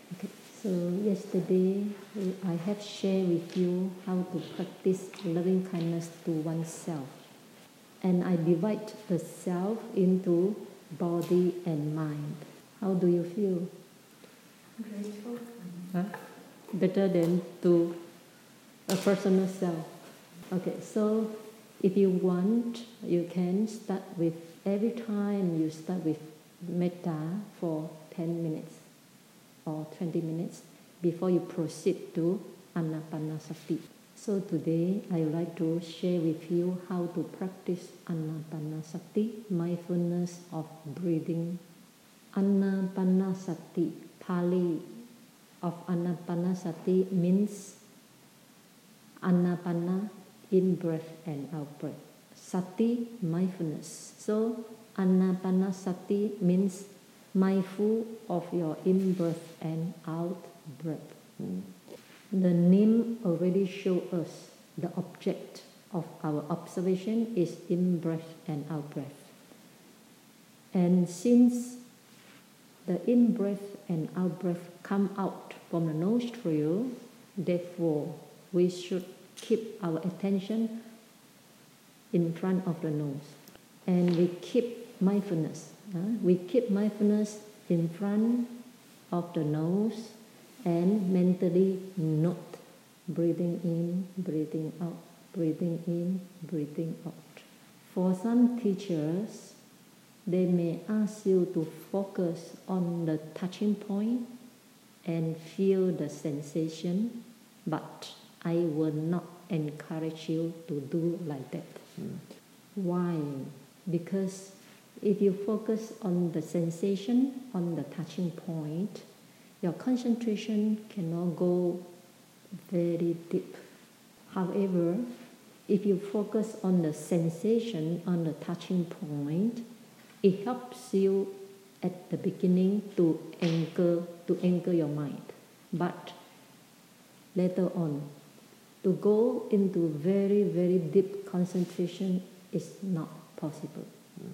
Okay, so yesterday I have shared with you how to practice loving kindness to oneself. And I divide the self into body and mind. How do you feel? Grateful. Better than to a personal self. Okay, so if you want, you can start with, every time you start with metta for 10 minutes or 20 minutes before you proceed to Anapanasati. So today I would like to share with you how to practice Anapanasati, mindfulness of breathing. Anapanasati, Pali of Anapanasati means Anapana, in breath and out breath. Sati, mindfulness. So Anapanasati means mindful of your in breath and out breath. The name already shows us the object of our observation is in breath and out breath. And since the in breath and out breath come out from the nostril, therefore we should keep our attention in front of the nose. And we keep mindfulness. We keep mindfulness in front of the nose and mentally note breathing in, breathing out, breathing in, breathing out. For some teachers, they may ask you to focus on the touching point and feel the sensation, but I will not encourage you to do like that. Why? Because if you focus on the sensation, on the touching point, your concentration cannot go very deep. However, if you focus on the sensation, on the touching point, it helps you at the beginning to anchor your mind. But later on, to go into very, very deep concentration is not possible.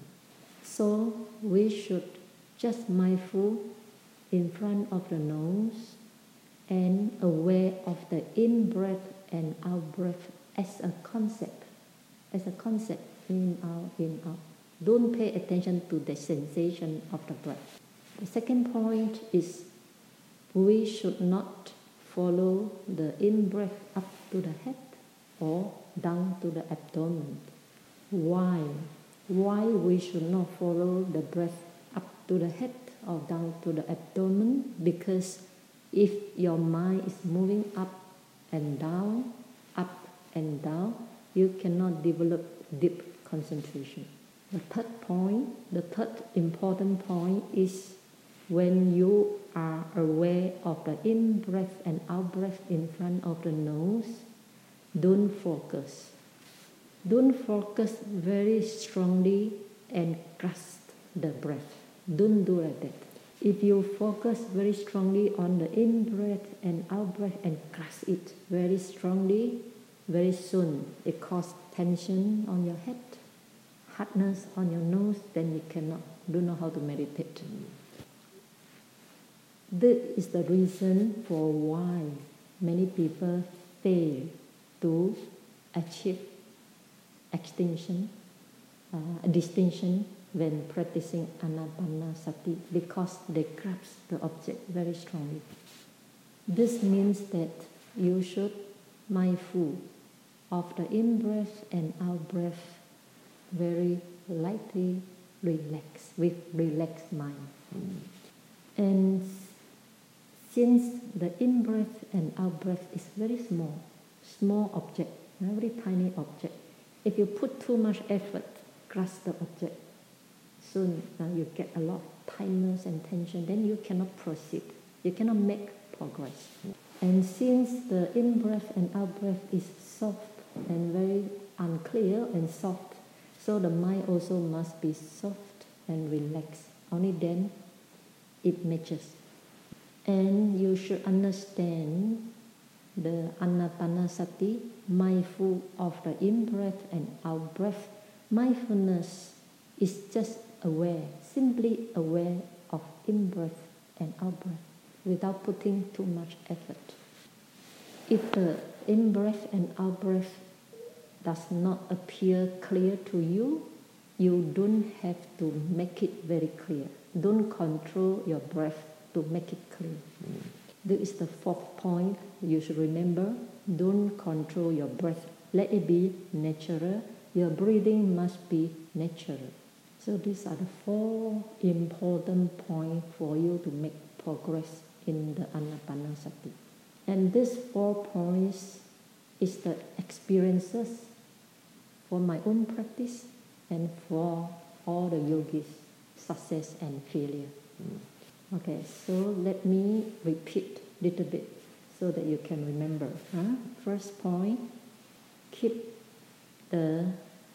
So we should just mindful in front of the nose and aware of the in-breath and out-breath as a concept. In, out. Don't pay attention to the sensation of the breath. The second point is we should not follow the in-breath up to the head or down to the abdomen. Why? Why we should not follow the breath up to the head or down to the abdomen? Because if your mind is moving up and down, you cannot develop deep concentration. The third important point is when you are aware of the in-breath and out-breath in front of the nose, don't focus. Don't focus very strongly and grasp the breath. Don't do like that. If you focus very strongly on the in-breath and out-breath and grasp it very strongly, very soon it causes tension on your head, hardness on your nose, then you don't know how to meditate. This is the reason for why many people fail to achieve distinction when practicing Anapanasati, because they grasp the object very strongly. This means that you should mindful of the in-breath and out-breath very lightly, relaxed, with relaxed mind. And since the in-breath and out-breath is very small object, very tiny object, if you put too much effort, grasp the object, soon you get a lot of tightness and tension, then you cannot proceed, you cannot make progress. And since the in-breath and out-breath is soft and very unclear and soft, so the mind also must be soft and relaxed. Only then it matches. And you should understand the Anapanasati, mindful of the in-breath and out-breath. Mindfulness is just aware, simply aware of in-breath and out-breath. without putting too much effort. If the in-breath and out-breath does not appear clear to you, you don't have to make it very clear. Don't control your breath to make it clear. This is the fourth point you should remember. Don't control your breath. Let it be natural. Your breathing must be natural. So these are the 4 important points for you to make progress in the Anapanasati. And these 4 points is the experiences for my own practice and for all the yogis, success and failure. Okay, so let me repeat a little bit so that you can remember. First point, keep the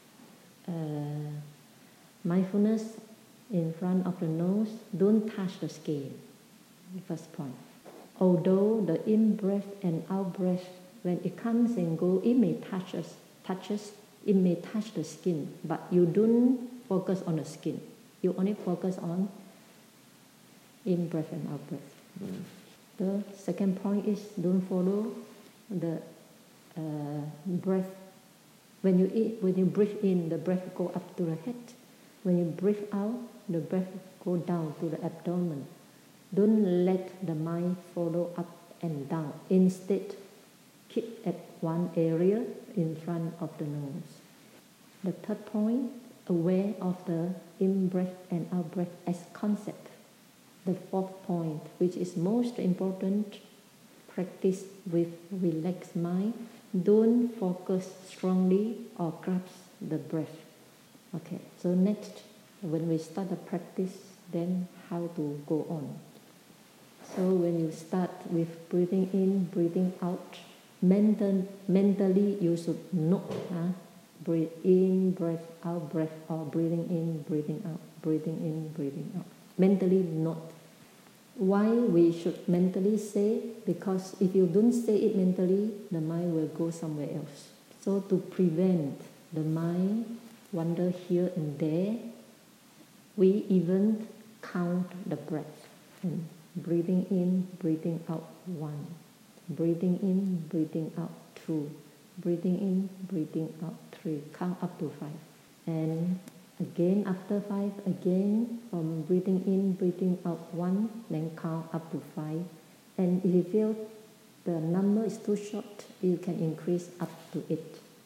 mindfulness in front of the nose. Don't touch the skin. First point. Although the in-breath and out-breath, when it comes and goes, it may it may touch the skin, but you don't focus on the skin. You only focus on in-breath and out-breath. The second point is don't follow the breath. When you breathe in, the breath go up to the head. When you breathe out, the breath go down to the abdomen. Don't let the mind follow up and down. Instead, keep at one area in front of the nose. The third point, aware of the in-breath and out-breath as concept. The fourth point, which is most important, practice with relaxed mind. Don't focus strongly or grasp the breath. Okay, so next, when we start the practice, then how to go on. So when you start with breathing in, breathing out, mentally you should note, breathe in, breath out, breath out, breathing in, breathing out, breathing in, breathing out. Mentally note. Why we should mentally say? Because if you don't say it mentally, the mind will go somewhere else. So to prevent the mind wander here and there, we even count the breath. And breathing in, breathing out 1. Breathing in, breathing out 2. Breathing in, breathing out 3. Count up to 5. And again after 5, again from breathing in, breathing out 1, then count up to 5. And if you feel the number is too short, you can increase up to 8.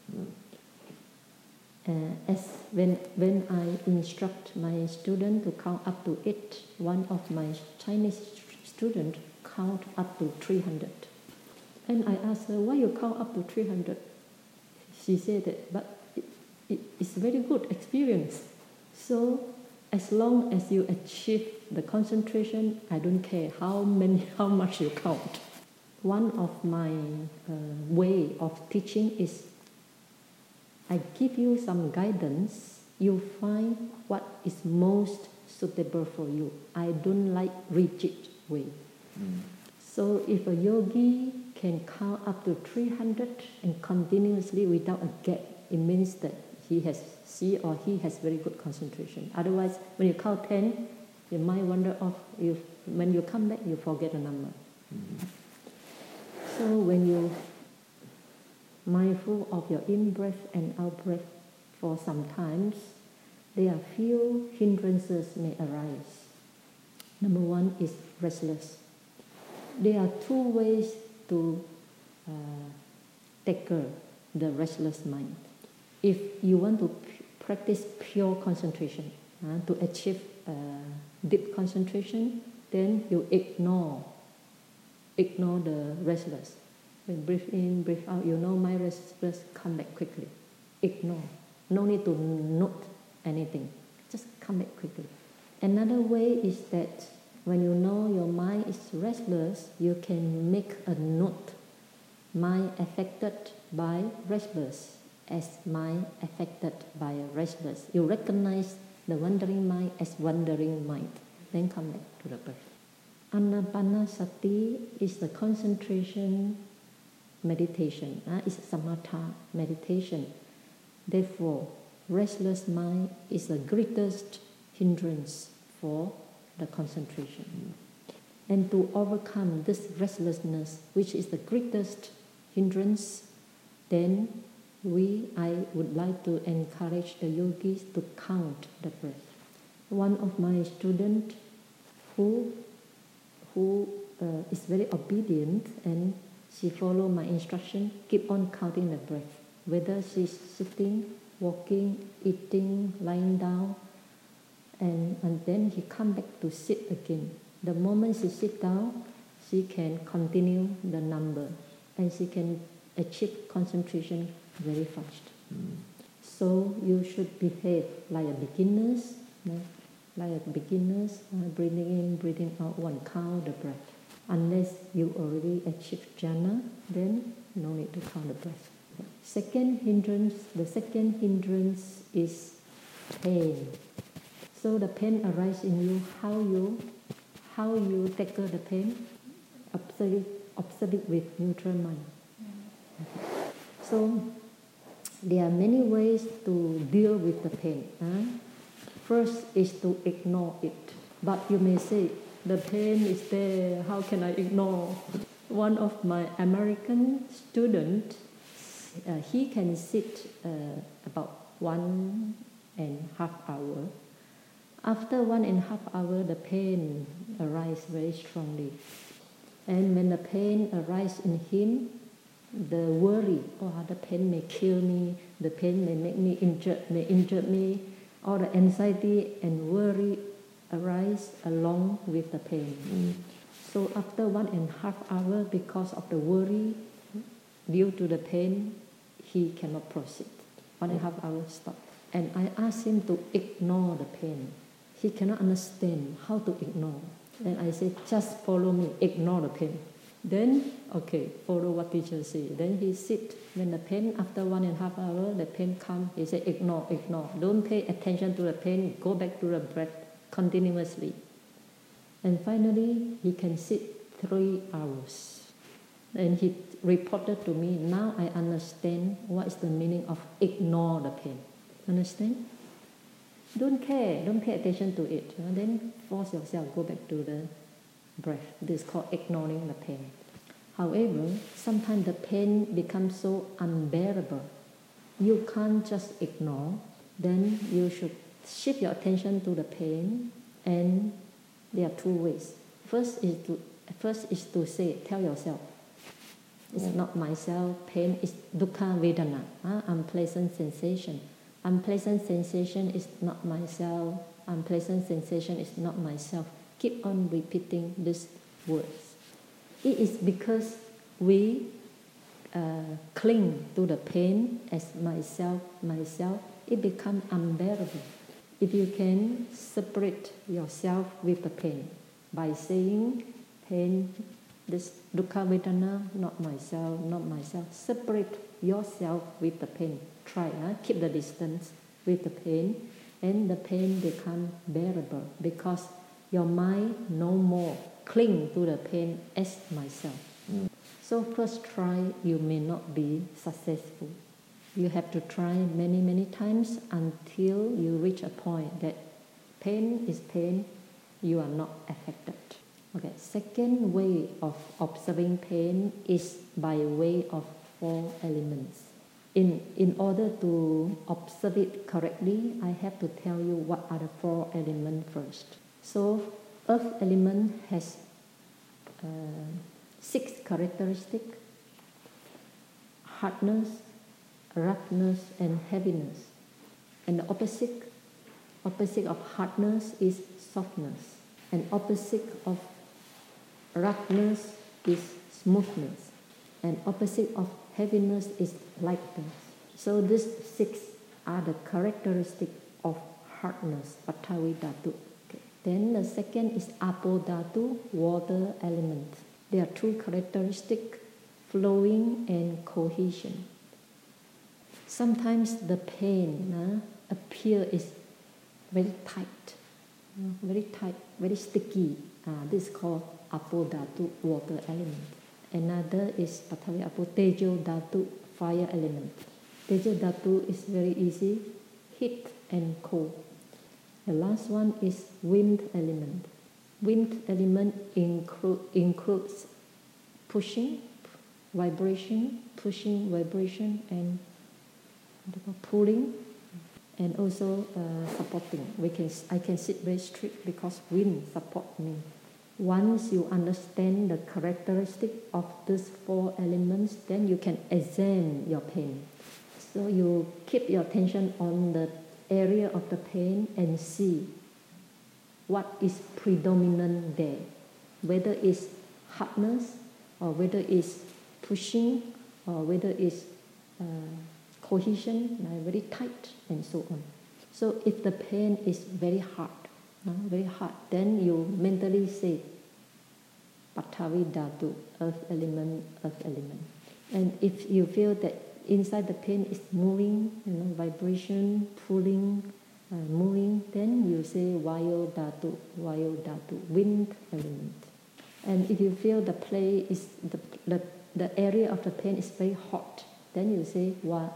As when I instruct my student to count up to 8, one of my Chinese students count up to 300. And I asked her, why you count up to 300? She said that, but it's very good experience. So as long as you achieve the concentration, I don't care how much you count. One of my way of teaching is I give you some guidance. You find what is most suitable for you. I don't like rigid way. So if a yogi can count up to 300 and continuously without a gap, it means that he has very good concentration. Otherwise, when you count 10, your mind wander off. When you come back, you forget the number. So when you mindful of your in-breath and out-breath for some times, there are few hindrances may arise. Number 1 is restless. There are 2 ways to tackle the restless mind. If you want to practice pure concentration, to achieve deep concentration, then you ignore the restless. When breathe in, breathe out, you know my restless, come back quickly. Ignore. No need to note anything. Just come back quickly. Another way is that when you know your mind is restless, you can make a note. Mind affected by restless as mind affected by restless. You recognize the wandering mind as wandering mind. Then come back to the breath. Anapanasati is the concentration meditation. It's samatha meditation. Therefore, restless mind is the greatest hindrance for the concentration. And to overcome this restlessness, which is the greatest hindrance, then I would like to encourage the yogis to count the breath. One of my students who is very obedient and she follow my instruction, keep on counting the breath, whether she's sitting, walking, eating, lying down, and then he come back to sit again. The moment she sit down, she can continue the number and she can achieve concentration very fast. So you should behave like a beginners, breathing in, breathing out, one count the breath. Unless you already achieve jhana, then no need to count the breath. The second hindrance is pain. So the pain arises in you. How you tackle the pain? Observe it with neutral mind. So there are many ways to deal with the pain. First is to ignore it. But you may say, the pain is there, how can I ignore? One of my American students, he can sit about 1.5 hours. After 1.5 hours, the pain arises very strongly. And when the pain arises in him, the worry, the pain may kill me, the pain may make me injure me, or the anxiety and worry arise along with the pain. So after 1.5 hours, because of the worry due to the pain, he cannot proceed. 1.5 hours stop. And I asked him to ignore the pain. He cannot understand how to ignore. And I said, just follow me, ignore the pain. Then, okay, follow what teacher say. Then he sit. When the pain, after 1.5 hours, the pain come, he said, ignore. Don't pay attention to the pain, go back to the breath continuously. And finally, he can sit 3 hours. And he reported to me, now I understand what is the meaning of ignore the pain. Understand? Don't care, don't pay attention to it. Then force yourself, go back to the breath. This is called ignoring the pain. However, sometimes the pain becomes so unbearable. You can't just ignore. Then you should shift your attention to the pain, and there are 2 ways. First is to say, tell yourself, it's not myself. Pain is dukkha vedana, unpleasant sensation. Unpleasant sensation is not myself. Unpleasant sensation is not myself. Keep on repeating these words. It is because we cling to the pain as myself, it becomes unbearable. If you can separate yourself with the pain by saying, pain, this dukkha vedana, not myself, separate yourself with the pain. Try, keep the distance with the pain, and the pain becomes bearable because your mind no more cling to the pain as myself. So first try, you may not be successful. You have to try many times until you reach a point that pain is pain, you are not affected. Okay, second way of observing pain is by way of 4 elements. In order to observe it correctly, I have to tell you what are the 4 elements first. So, earth element has 6 characteristics: hardness, roughness, and heaviness. And the opposite of hardness is softness, and opposite of roughness is smoothness, and opposite of heaviness is lightness. So these 6 are the characteristics of hardness, Pathavi Dhatu. Okay. Then the second is Apo Dhatu, water element. There are 2 characteristics, flowing and cohesion. Sometimes the pain appear is very tight, very sticky. This is called Apo Dhatu, water element. Another is Pathavi Apo Tejo Dhatu, fire element. Tejo Dhatu is very easy, heat and cold. The last one is wind element. Wind element includes pushing, vibration, and pulling, and also supporting. I can sit very straight because wind support me. Once you understand the characteristic of these 4 elements, then you can examine your pain. So you keep your attention on the area of the pain and see what is predominant there, whether it's hardness, or whether it's pushing, or whether it's cohesion, very tight, and so on. So if the pain is very hard, then you mentally say, Pathavi Dhatu, earth element. And if you feel that inside the pain is moving, vibration, pulling, moving, then you say Vayu Dhatu, wind element. And if you feel the play is the area of the pain is very hot, then you say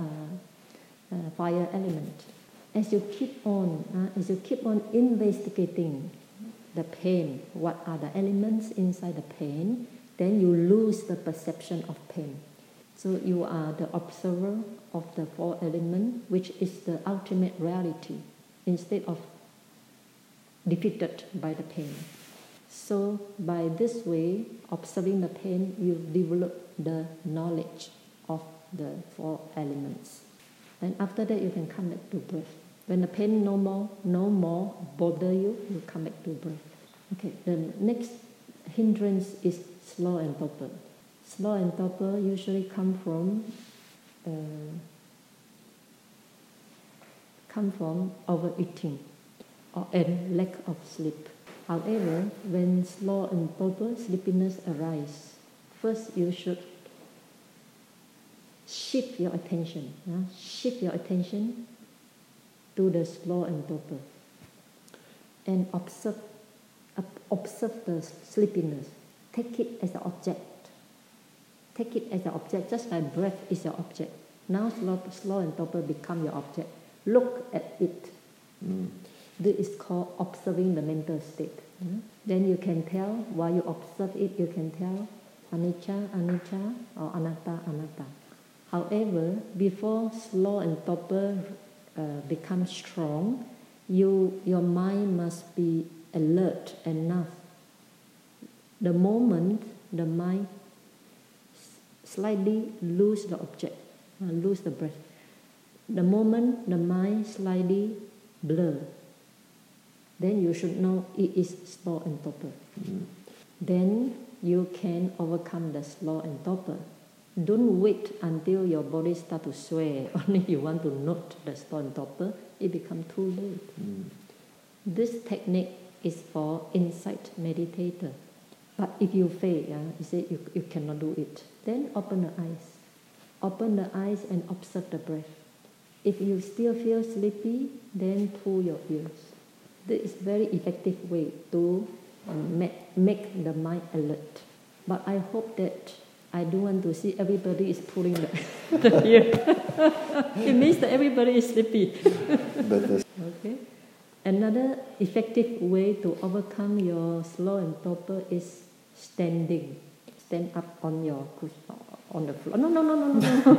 fire element. As you keep on investigating the pain, what are the elements inside the pain, then you lose the perception of pain. So you are the observer of the 4 elements, which is the ultimate reality, instead of defeated by the pain. So by this way, observing the pain, you develop the knowledge of the 4 elements. And after that, you can come back to breath. When the pain no more bother you, you come back to breath. Okay, the next hindrance is slow and torpor. Slow and torpor usually come from overeating and lack of sleep. However, when slow and torpor, sleepiness arise, first you should shift your attention to the slow and torpor, and observe the sleepiness. Take it as an object. Just like breath is your object. Now slow and torpor become your object. Look at it. This is called observing the mental state. Then you can tell, while you observe it, you can tell anicca, or anatta. However, before slow and torpor become strong, your mind must be alert enough. The moment the mind slightly lose the object, lose the breath, the moment the mind slightly blur, then you should know it is slow and torpor. Then you can overcome the slow and torpor. Don't wait until your body start to sway, only you want to note the slow and torpor, it becomes too late. This technique is for insight meditator. But if you fail, you say you cannot do it, then open the eyes. Open the eyes and observe the breath. If you still feel sleepy, then pull your ears. This is very effective way to make the mind alert. But I hope that I don't want to see everybody is pulling the ear. It means that everybody is sleepy. Okay. Another effective way to overcome your slow and torpor is standing. Stand up on your on the floor. No.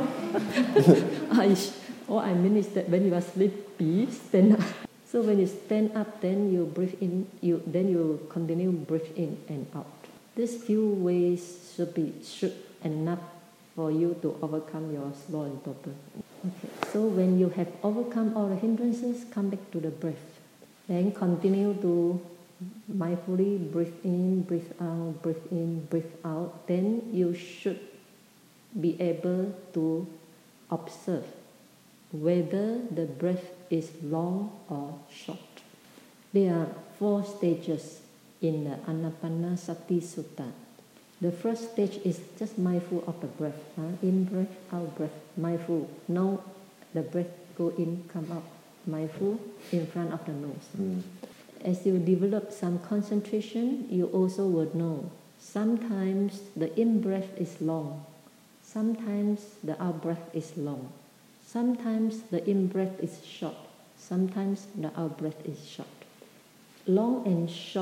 I mean is that when you are sleepy, stand up. So when you stand up, then you breathe in. Then you continue breathe in and out. These few ways should enough for you to overcome your slow and torpor. Okay. So when you have overcome all the hindrances, come back to the breath. Then continue to mindfully breathe in, breathe out, breathe in, breathe out. Then you should be able to observe whether the breath is long or short. There are 4 stages in the Anapanasati Sutta. The first stage is just mindful of the breath. In breath, out breath, mindful. Know the breath go in, come out. Mindful in front of the nose. As you develop some concentration, you also will know. Sometimes the in-breath is long. Sometimes the out-breath is long. Sometimes the in-breath is short. Sometimes the out-breath is short. Long and short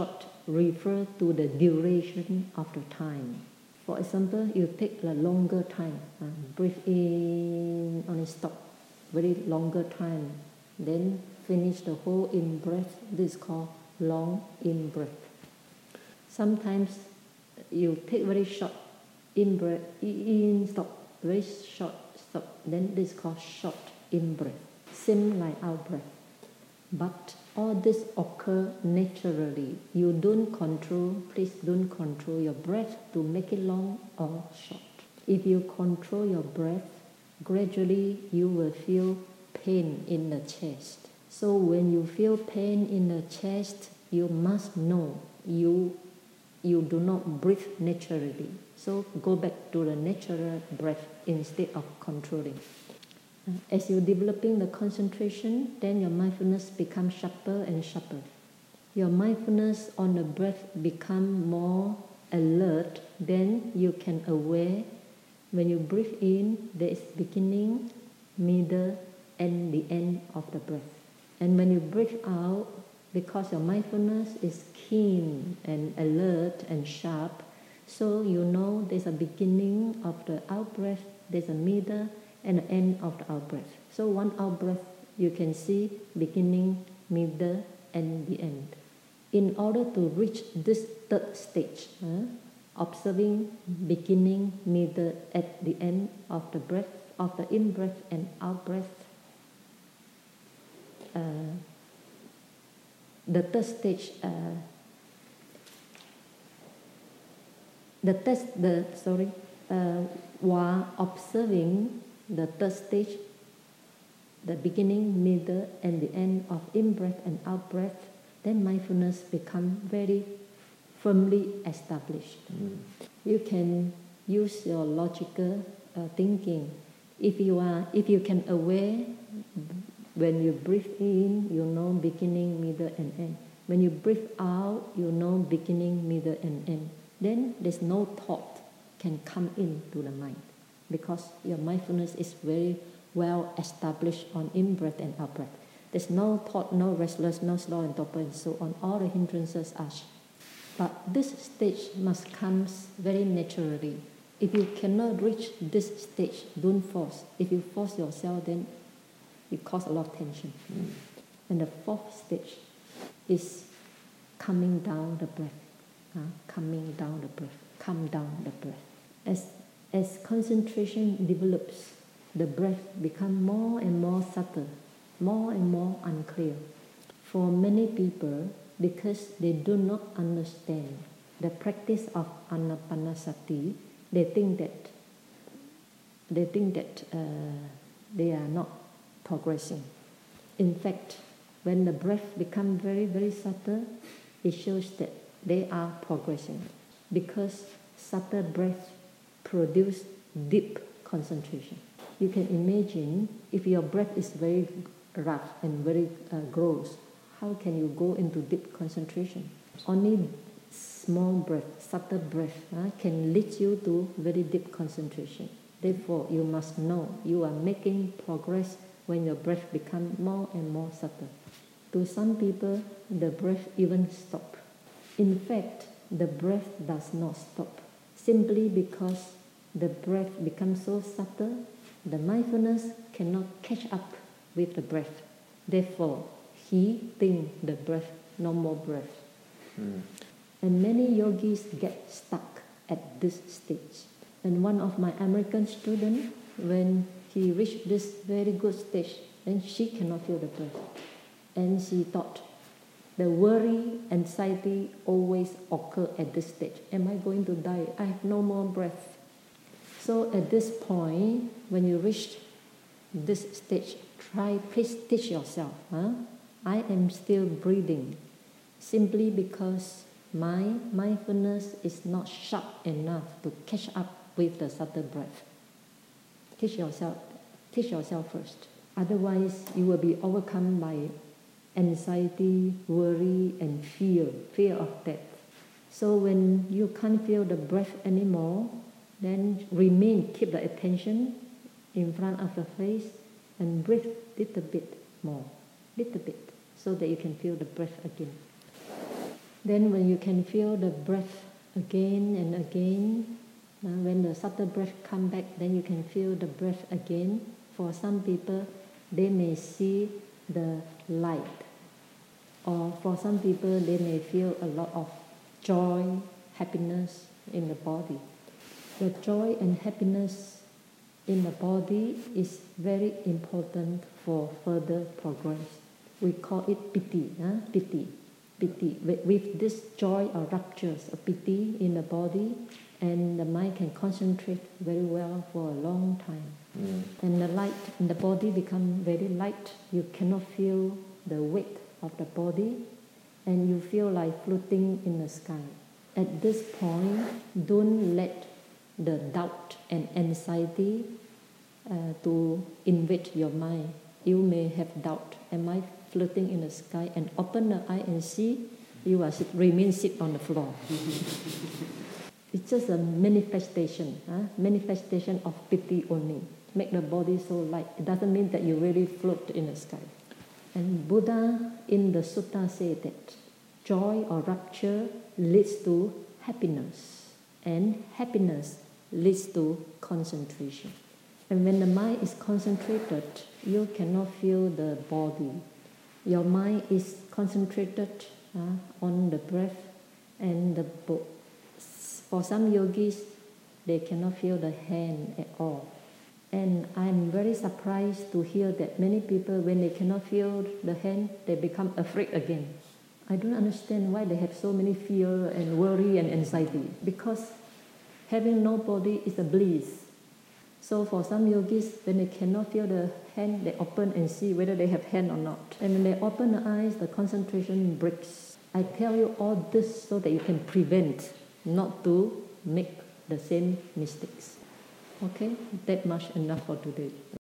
refer to the duration of the time. For example, you take a longer time, breathe in, only stop, very longer time, then finish the whole in-breath. This is called long in-breath. Sometimes you take very short in-breath, in, stop, very short, stop, then this is called short in-breath, same like out-breath. But all this occur naturally. You don't control, please don't control your breath to make it long or short. If you control your breath, gradually you will feel pain in the chest. So when you feel pain in the chest, you must know you do not breathe naturally. So go back to the natural breath instead of controlling. As you're developing the concentration, then your mindfulness becomes sharper and sharper. Your mindfulness on the breath becomes more alert, then you can aware when you breathe in, there is beginning, middle, and the end of the breath. And when you breathe out, because your mindfulness is keen and alert and sharp, so you know there's a beginning of the out-breath, there's a middle, and the end of the out-breath. So one out-breath, you can see beginning, middle, and the end. In order to reach this third stage, observing beginning, middle, at the end of the breath, of the in-breath and out-breath, the third stage, while observing the third stage, the beginning, middle, and the end of in-breath and out-breath, then mindfulness becomes very firmly established. You can use your logical thinking. If you can aware, when you breathe in, you know beginning, middle, and end. When you breathe out, you know beginning, middle, and end. Then there's no thought can come into the mind, because your mindfulness is very well established on in-breath and out-breath. There's no thought, no restless, no slow and torpor, and so on. All the hindrances are. But this stage must come very naturally. If you cannot reach this stage, don't force. If you force yourself, then it causes a lot of tension. And the fourth stage is calming down the breath. Calming down the breath. Calm down the breath. As concentration develops, the breath becomes more and more subtle, more and more unclear. For many people, because they do not understand the practice of anapanasati, they think that they are not progressing. In fact, when the breath becomes very, very subtle, it shows that they are progressing, because subtle breath produce deep concentration. You can imagine if your breath is very rough and very gross, how can you go into deep concentration? Only small breath, subtle breath can lead you to very deep concentration. Therefore, you must know you are making progress when your breath becomes more and more subtle. To some people, the breath even stops. In fact, the breath does not stop, simply because the breath becomes so subtle, the mindfulness cannot catch up with the breath. Therefore, he thinks the breath, no more breath. And many yogis get stuck at this stage. And one of my American students, when he reached this very good stage, then she cannot feel the breath. And she thought, the worry, anxiety always occur at this stage. Am I going to die? I have no more breath. So at this point, when you reach this stage, please teach yourself, I am still breathing, simply because my mindfulness is not sharp enough to catch up with the subtle breath. Teach yourself first. Otherwise, you will be overcome by anxiety, worry, and fear of death. So when you can't feel the breath anymore, then keep the attention in front of the face and breathe little bit more, so that you can feel the breath again. Then when you can feel the breath again and again, when the subtle breath come back, then you can feel the breath again. For some people, they may see the light. Or for some people, they may feel a lot of joy, happiness in the body. The joy and happiness in the body is very important for further progress. We call it piti, piti. With this joy or raptures of piti in the body, and the mind can concentrate very well for a long time. And the light in the body become very light. You cannot feel the weight of the body, and you feel like floating in the sky. At this point, don't let the doubt and anxiety to invade your mind. You may have doubt, am I floating in the sky? And open the eye and see, you are remain sit on the floor. It's just a manifestation of piti only. Make the body so light. It doesn't mean that you really float in the sky. And Buddha in the sutta say that joy or rapture leads to happiness, and happiness leads to concentration. And when the mind is concentrated, you cannot feel the body. Your mind is concentrated on the breath and the book. For some yogis, they cannot feel the hand at all. And I'm very surprised to hear that many people, when they cannot feel the hand, they become afraid again. I don't understand why they have so many fear and worry and anxiety. Because having no body is a bliss. So for some yogis, when they cannot feel the hand, they open and see whether they have hand or not. And when they open the eyes, the concentration breaks. I tell you all this so that you can prevent not to make the same mistakes. Okay, that much enough for today.